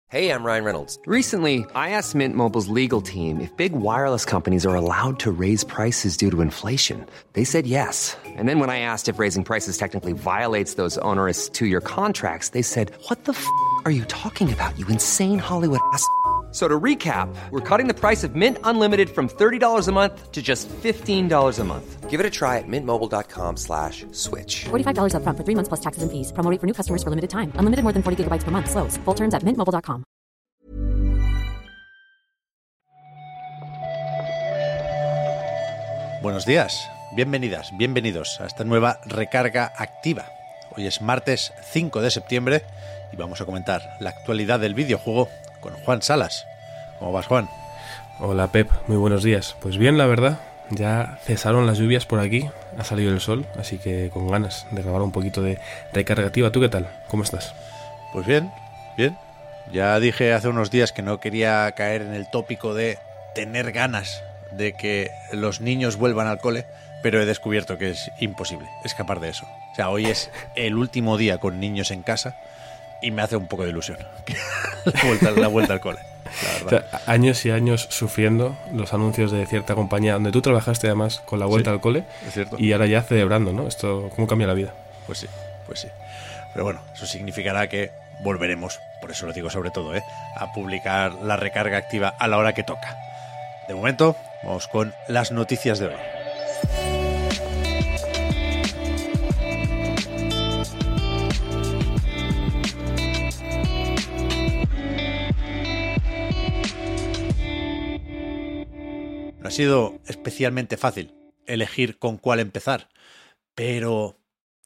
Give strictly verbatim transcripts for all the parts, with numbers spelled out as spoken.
Hey, I'm Ryan Reynolds. Recently, I asked Mint Mobile's legal team if big wireless companies are allowed to raise prices due to inflation. They said yes. And then when I asked if raising prices technically violates those onerous two-year contracts, they said, what the f*** are you talking about, you insane Hollywood ass f- So to recap, we're cutting the price of Mint Unlimited from thirty dollars a month to just fifteen dollars a month. Give it a try at mintmobile.com slash switch. forty-five dollars up front for three months plus taxes and fees. Promo rate for new customers for limited time. Unlimited more than forty gigabytes per month. Slows full terms at mint mobile dot com. Buenos días, bienvenidas, bienvenidos a esta nueva recarga activa. Hoy es martes cinco de septiembre y vamos a comentar la actualidad del videojuego con Juan Salas. ¿Cómo vas, Juan? Hola, Pep, muy buenos días. Pues bien, la verdad, ya cesaron las lluvias por aquí, ha salido el sol, así que con ganas de grabar un poquito de recarga activa. ¿Tú qué tal? ¿Cómo estás? Pues bien, bien. Ya dije hace unos días que no quería caer en el tópico de tener ganas de que los niños vuelvan al cole, pero he descubierto que es imposible escapar de eso. O sea, hoy es el último día con niños en casa y me hace un poco de ilusión la, vuelta, la vuelta al cole. O sea, años y años sufriendo los anuncios de cierta compañía donde tú trabajaste además con la vuelta sí, al cole, es cierto. Y ahora ya celebrando, ¿no? Esto, ¿cómo cambia la vida? Pues sí, pues sí. Pero bueno, eso significará que volveremos, por eso lo digo sobre todo, ¿eh? a publicar la recarga activa a la hora que toca. De momento, vamos con las noticias de hoy. No ha sido especialmente fácil elegir con cuál empezar, pero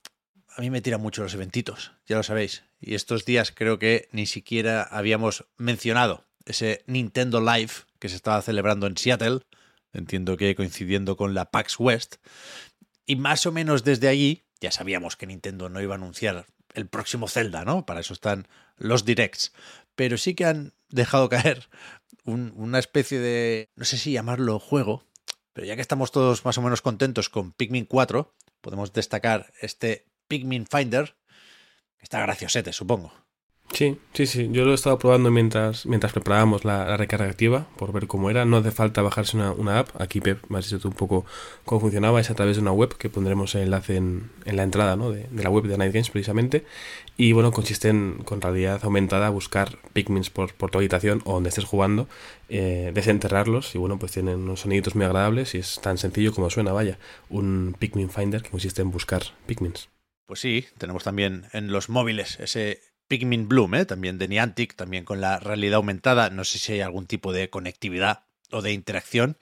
a mí me tiran mucho los eventitos, ya lo sabéis. Y estos días creo que ni siquiera habíamos mencionado ese Nintendo Live que se estaba celebrando en Seattle, entiendo que coincidiendo con la PAX West. Y más o menos desde allí ya sabíamos que Nintendo no iba a anunciar el próximo Zelda, ¿no? Para eso están los directs. Pero sí que han dejado caer un, una especie de, no sé si llamarlo juego, pero ya que estamos todos más o menos contentos con Pikmin cuatro, podemos destacar este Pikmin Finder, que está graciosete, supongo. Sí, sí, sí. Yo lo he estado probando mientras mientras preparábamos la, la recarga activa, por ver cómo era. No hace falta bajarse una, una app. Aquí, Pep, me has dicho tú un poco cómo funcionaba. Es a través de una web, que pondremos el enlace en, en la entrada, ¿no? de, de la web de Night Games, precisamente. Y bueno, consiste en, con realidad aumentada, buscar Pikmins por, por tu habitación o donde estés jugando, eh, desenterrarlos. Y bueno, pues tienen unos soniditos muy agradables y es tan sencillo como suena, vaya. Un Pikmin Finder que consiste en buscar Pikmins. Pues sí, tenemos también en los móviles ese Pikmin Bloom, ¿eh? También de Niantic, también con la realidad aumentada. No sé si hay algún tipo de conectividad o de interacción,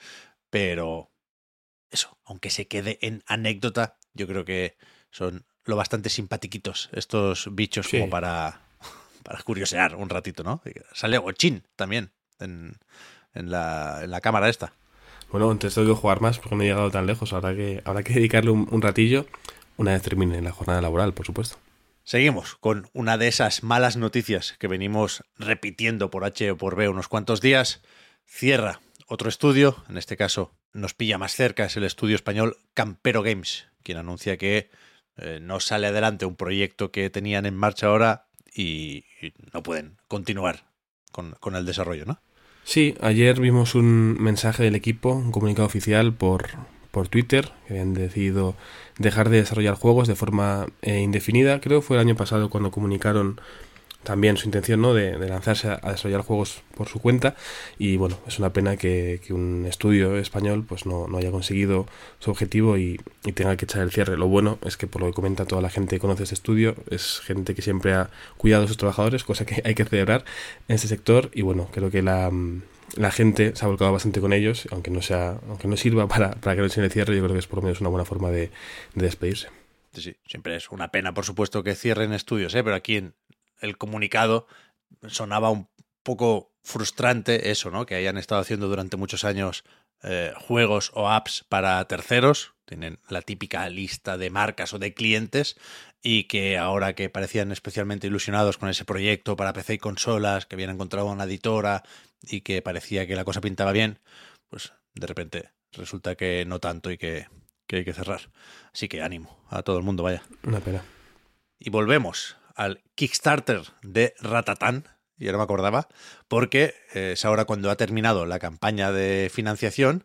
pero eso, aunque se quede en anécdota, yo creo que son lo bastante simpatiquitos estos bichos, sí, como para, para curiosear un ratito, ¿no? Sale Gochin también en, en, la, en la cámara esta. Bueno, entonces tengo que jugar más porque no he llegado tan lejos. Habrá que, habrá que dedicarle un, un ratillo una vez termine la jornada laboral, por supuesto. Seguimos con una de esas malas noticias que venimos repitiendo por H o por B unos cuantos días. Cierra otro estudio, en este caso nos pilla más cerca, es el estudio español Campero Games, quien anuncia que eh, no sale adelante un proyecto que tenían en marcha ahora y, y no pueden continuar con, con el desarrollo, ¿no? Sí, ayer vimos un mensaje del equipo, un comunicado oficial por... por Twitter, que habían decidido dejar de desarrollar juegos de forma eh, indefinida. Creo que fue el año pasado cuando comunicaron también su intención, ¿no? de, de lanzarse a, a desarrollar juegos por su cuenta. Y bueno, es una pena que, que un estudio español pues no, no haya conseguido su objetivo y, y tenga que echar el cierre. Lo bueno es que, por lo que comenta toda la gente que conoce este estudio, es gente que siempre ha cuidado a sus trabajadores, cosa que hay que celebrar en este sector. Y bueno, creo que la... la gente se ha volcado bastante con ellos, aunque no sea, aunque no sirva para, para que no se le cierre. Yo creo que es por lo menos una buena forma de, de despedirse. Sí, sí, siempre es una pena, por supuesto, que cierren estudios, ¿eh? Pero aquí en el comunicado sonaba un poco frustrante eso, ¿no? Que hayan estado haciendo durante muchos años eh, juegos o apps para terceros, tienen la típica lista de marcas o de clientes, y que ahora que parecían especialmente ilusionados con ese proyecto para P C y consolas, que habían encontrado una editora y que parecía que la cosa pintaba bien, pues de repente resulta que no tanto y que, que hay que cerrar. Así que ánimo a todo el mundo, vaya. Una pena. Y volvemos al Kickstarter de Ratatán, y ahora me acordaba, porque eh, es ahora cuando ha terminado la campaña de financiación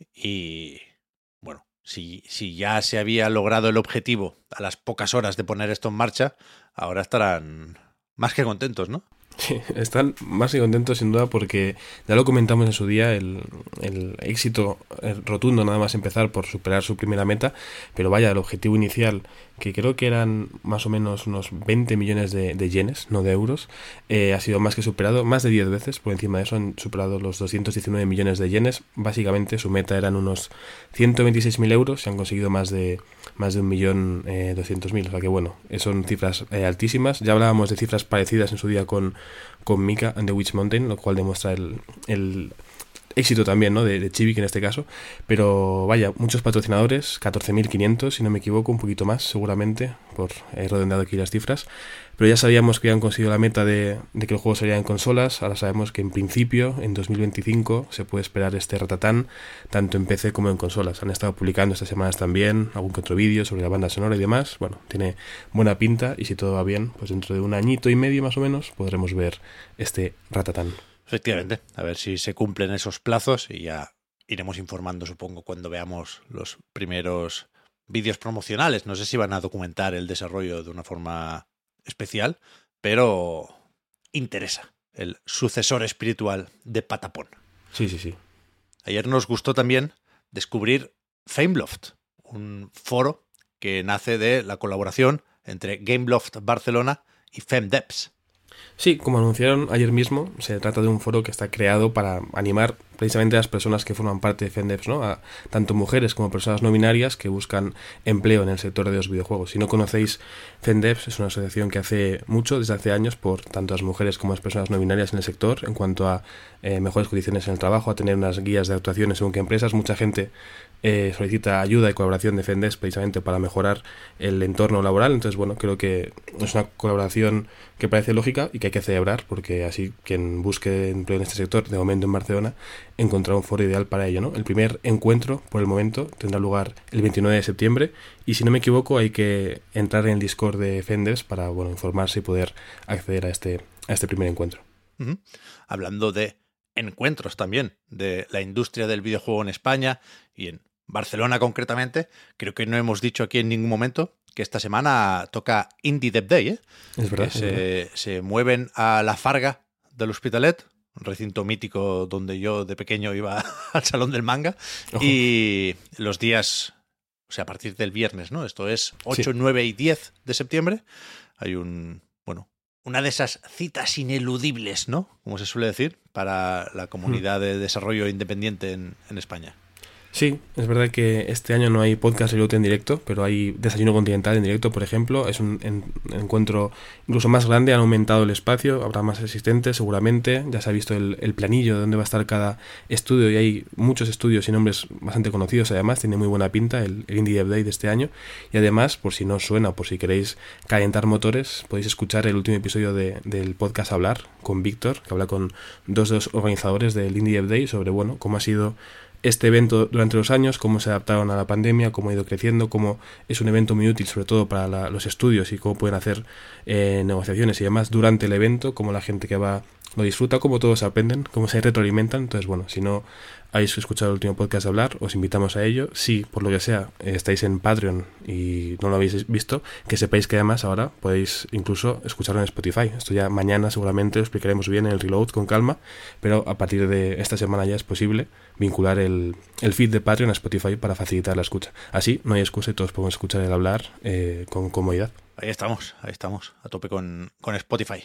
y, bueno, si, si ya se había logrado el objetivo a las pocas horas de poner esto en marcha, ahora estarán más que contentos, ¿no? Sí, están más que contentos sin duda porque ya lo comentamos en su día, el, el éxito rotundo nada más empezar por superar su primera meta, pero vaya, el objetivo inicial, que creo que eran más o menos unos veinte millones de, de yenes, no de euros, eh, ha sido más que superado, más de diez veces por encima de eso han superado los doscientos diecinueve millones de yenes. Básicamente su meta eran unos ciento veintiséis mil euros, se han conseguido más de más de un millón eh, doscientos mil, o sea que bueno, son cifras eh, altísimas. Ya hablábamos de cifras parecidas en su día con, con Mika and the Witch Mountain, lo cual demuestra el, el éxito también, ¿no? de, de Chivik en este caso, pero vaya, muchos patrocinadores, catorce mil quinientos si no me equivoco, un poquito más seguramente, por he redondeado aquí las cifras, pero ya sabíamos que habían conseguido la meta de, de que el juego saliera en consolas. Ahora sabemos que en principio en dos mil veinticinco se puede esperar este Ratatán tanto en P C como en consolas. Han estado publicando estas semanas también algún que otro vídeo sobre la banda sonora y demás. Bueno, tiene buena pinta y si todo va bien, pues dentro de un añito y medio más o menos podremos ver este Ratatán. Efectivamente, a ver si se cumplen esos plazos y ya iremos informando, supongo, cuando veamos los primeros vídeos promocionales. No sé si van a documentar el desarrollo de una forma especial, pero interesa el sucesor espiritual de Patapón. Sí, sí, sí. Ayer nos gustó también descubrir Fameloft, un foro que nace de la colaboración entre Gameloft Barcelona y FemDevs. Sí, como anunciaron ayer mismo, se trata de un foro que está creado para animar precisamente a las personas que forman parte de FemDevs, ¿no? A tanto mujeres como personas no binarias que buscan empleo en el sector de los videojuegos. Si no conocéis, FemDevs es una asociación que hace mucho, desde hace años, por tanto las mujeres como las personas no binarias en el sector, en cuanto a eh, mejores condiciones en el trabajo, a tener unas guías de actuaciones según qué empresas. Mucha gente eh, solicita ayuda y colaboración de FemDevs precisamente para mejorar el entorno laboral. Entonces, bueno, creo que es una colaboración que parece lógica y que hay que celebrar, porque así quien busque empleo en este sector, de momento en Barcelona, encontrar un foro ideal para ello, ¿no? El primer encuentro, por el momento, tendrá lugar el veintinueve de septiembre y, si no me equivoco, hay que entrar en el Discord de FemDevs para, bueno, informarse y poder acceder a este, a este primer encuentro. Uh-huh. Hablando de encuentros también de la industria del videojuego en España y en Barcelona concretamente, creo que no hemos dicho aquí en ningún momento que esta semana toca Indie Dev Day, ¿eh? Es verdad. Que es se, verdad. se mueven a la Farga del Hospitalet, un recinto mítico donde yo de pequeño iba al Salón del Manga. Ojo. Y los días, o sea, a partir del viernes, ¿no? Esto es ocho, sí. nueve y diez de septiembre. Hay un, bueno, una de esas citas ineludibles, ¿no? Como se suele decir, para la comunidad hmm. de desarrollo independiente en, en España. Sí, es verdad que este año no hay podcast Reload en directo, pero hay Desayuno Continental en directo, por ejemplo. Es un en, encuentro incluso más grande, han aumentado el espacio, habrá más asistentes seguramente. Ya se ha visto el, el planillo de dónde va a estar cada estudio y hay muchos estudios y nombres bastante conocidos. Además, tiene muy buena pinta el, el Indie Dev Day de este año. Y además, por si no os suena, por si queréis calentar motores, podéis escuchar el último episodio de, del podcast Hablar con Víctor, que habla con dos de los organizadores del Indie Dev Day sobre, bueno, cómo ha sido este evento durante los años, cómo se adaptaron a la pandemia, cómo ha ido creciendo, cómo es un evento muy útil sobre todo para la, los estudios y cómo pueden hacer eh, negociaciones y demás durante el evento, cómo la gente que va lo disfruta, cómo todos aprenden, cómo se retroalimentan. Entonces, bueno, si no habéis escuchado el último podcast de Hablar, os invitamos a ello. Si, por lo que sea, estáis en Patreon y no lo habéis visto, que sepáis que además ahora podéis incluso escucharlo en Spotify. Esto ya mañana seguramente lo explicaremos bien en el Reload con calma, pero a partir de esta semana ya es posible vincular el, el feed de Patreon a Spotify para facilitar la escucha. Así no hay excusa y todos podemos escuchar el Hablar eh, con comodidad. Ahí estamos, ahí estamos, a tope con, con Spotify.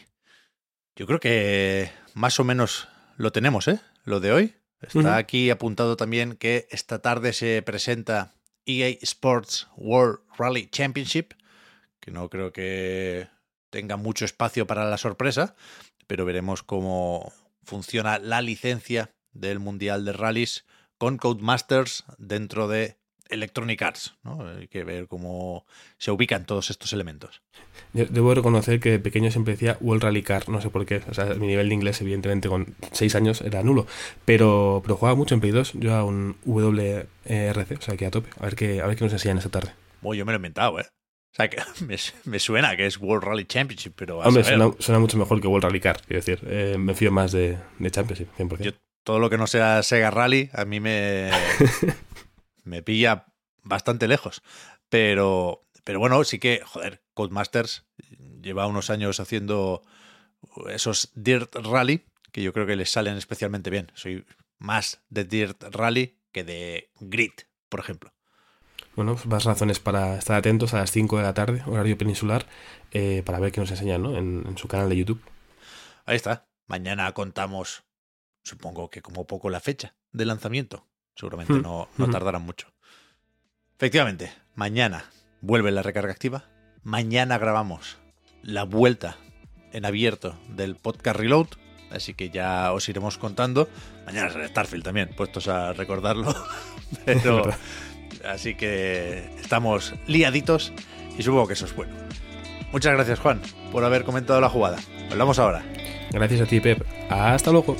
Yo creo que más o menos lo tenemos, ¿eh? Lo de hoy. Está uh-huh. aquí apuntado también que esta tarde se presenta E A Sports World Rally Championship, que no creo que tenga mucho espacio para la sorpresa, pero veremos cómo funciona la licencia del Mundial de Rallys con Codemasters dentro de Electronic Arts, ¿no? Hay que ver cómo se ubican todos estos elementos. Debo reconocer que de pequeño siempre decía World Rally Car, no sé por qué. O sea, mi nivel de inglés, evidentemente, con seis años era nulo. Pero, pero jugaba mucho en Play dos. Yo a un W R C, o sea, que a tope. A ver qué, a ver qué nos enseñan esta tarde. Bueno, yo me lo he inventado, ¿eh? sea, que me, me suena que es World Rally Championship, pero... a Hombre, saber. suena, suena mucho mejor que World Rally Car, quiero decir. Eh, me fío más de, de Championship, cien por ciento. Yo, todo lo que no sea Sega Rally, a mí me, me pilla bastante lejos. Pero, pero bueno, sí que, joder, Codemasters lleva unos años haciendo esos Dirt Rally, que yo creo que les salen especialmente bien. Soy más de Dirt Rally que de Grid, por ejemplo. Bueno, pues más razones para estar atentos a las cinco de la tarde, horario peninsular, eh, para ver qué nos enseñan, ¿no? En, en su canal de YouTube. Ahí está. Mañana contamos, supongo que como poco, la fecha de lanzamiento. Seguramente Hmm. no, no Hmm. tardarán mucho. Efectivamente, mañana vuelve la recarga activa. Mañana grabamos la vuelta en abierto del podcast Reload. Así que ya os iremos contando. Mañana será Starfield también, puestos a recordarlo. Pero... Así que estamos liaditos y supongo que eso es bueno. Muchas gracias, Juan, por haber comentado la jugada. Hablamos ahora. Gracias a ti, Pep. Hasta luego.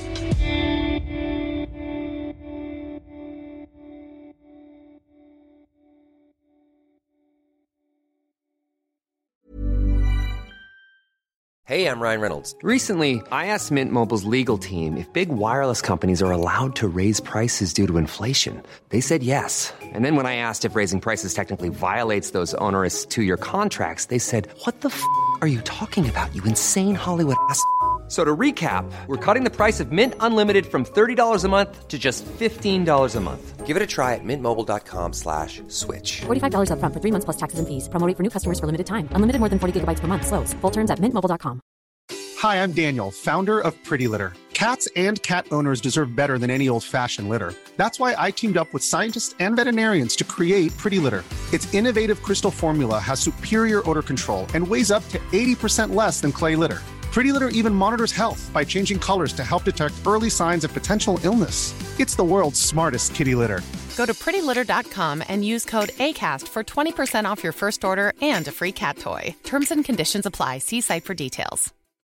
Hey, I'm Ryan Reynolds. Recently, I asked Mint Mobile's legal team if big wireless companies are allowed to raise prices due to inflation. They said yes. And then when I asked if raising prices technically violates those onerous two-year contracts, they said, "What the f*** are you talking about, you insane Hollywood ass?" So to recap, we're cutting the price of Mint Unlimited from thirty dollars a month to just fifteen dollars a month. Give it a try at mintmobile.com slash switch. forty-five dollars up front for three months plus taxes and fees. Promo rate for new customers for limited time. Unlimited more than forty gigabytes per month. Slows full terms at mint mobile dot com. Hi, I'm Daniel, founder of Pretty Litter. Cats and cat owners deserve better than any old-fashioned litter. That's why I teamed up with scientists and veterinarians to create Pretty Litter. Its innovative crystal formula has superior odor control and weighs up to eighty percent less than clay litter. Pretty Litter even monitors health by changing colors to help detect early signs of potential illness. It's the world's smartest kitty litter. Go to pretty litter dot com and use code ACAST for twenty percent off your first order and a free cat toy. Terms and conditions apply. See site for details.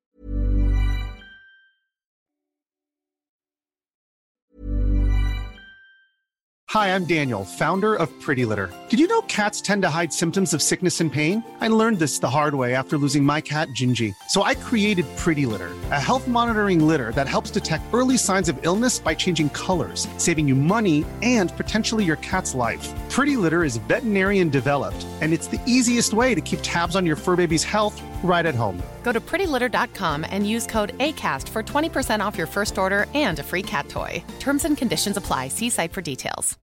Hi, I'm Daniel, founder of Pretty Litter. Did you know cats tend to hide symptoms of sickness and pain? I learned this the hard way after losing my cat, Gingy. So I created Pretty Litter, a health monitoring litter that helps detect early signs of illness by changing colors, saving you money and potentially your cat's life. Pretty Litter is veterinarian developed, and it's the easiest way to keep tabs on your fur baby's health right at home. Go to pretty litter dot com and use code ACAST for twenty percent off your first order and a free cat toy. Terms and conditions apply. See site for details.